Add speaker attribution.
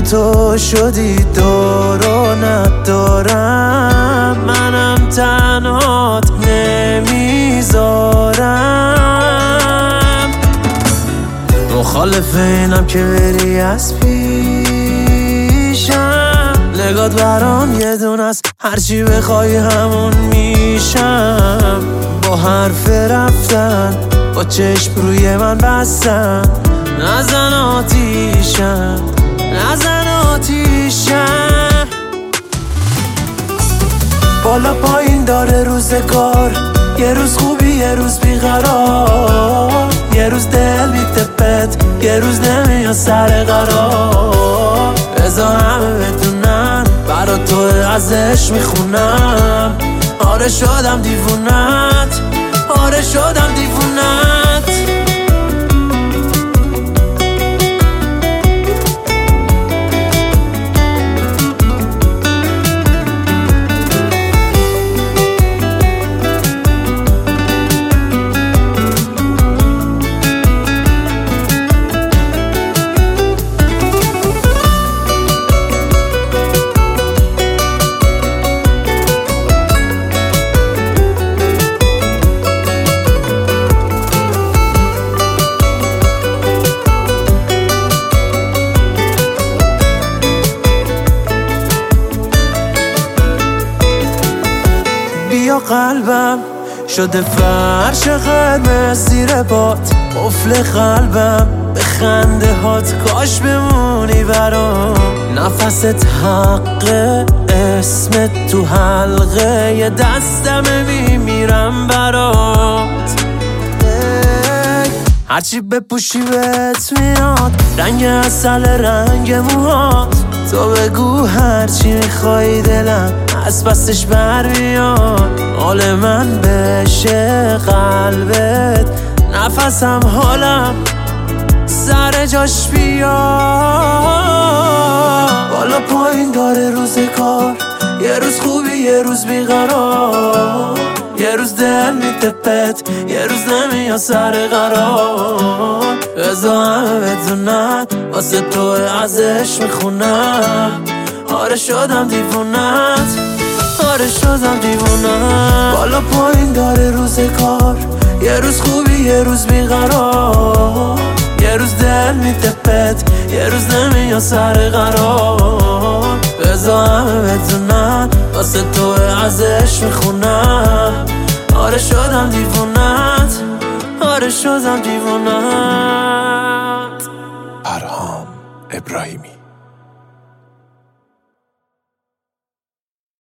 Speaker 1: تو شدی دورو ندارم، منم تنهات نمیذارم. مخالف اینم که بری از پیشم، نگات برام یه دونه است، هرچی بخوای همون میشم. با حرف رفتن با چشم روی من بستن، نزن آتیشم نزن آتیشم. بالا پایین داره روزگار، یه روز خوبی یه روز بیقرار، یه روز دل میتپت یه روز نمیاد سر قرار. بذار همه بدونن برا تو ازش میخونم، آره شدم دیوونت، آره شدم دیوونت. بیا قلبم شده فرش قرمز زیر باد، قفل قلبم به خنده هات، کاش بمونی برام. نفست حقه اسمت تو حلقه، یه دستم میمیرم برات. هرچی بپوشی بهت میاد، رنگ عسل رنگ موهات. تو بگو هرچی میخوای دلم از پسش بر میاد. حال من بشه قلبت، نفسم حالم سر جاش بیاد. بالا پایین داره روزگار، یه روز خوبی یه روز بیقرار، یه روز دل میتپت یه روز نمیاد سر قرار. بذار همه بدونن واسه تو ازش میخونم، آره شدم دیوونت، آره شدم دیوونت. بالا پایین داره روزگار، یه روز خوبی یه روز بیقرار، یه روز دل میتپت یه روز نمیاد سر قرار. بذار همه بدونن واسه تو ازش میخونم، آره شدم دیوونت، آره شدم دیوونت.
Speaker 2: پرهام ابراهیمی.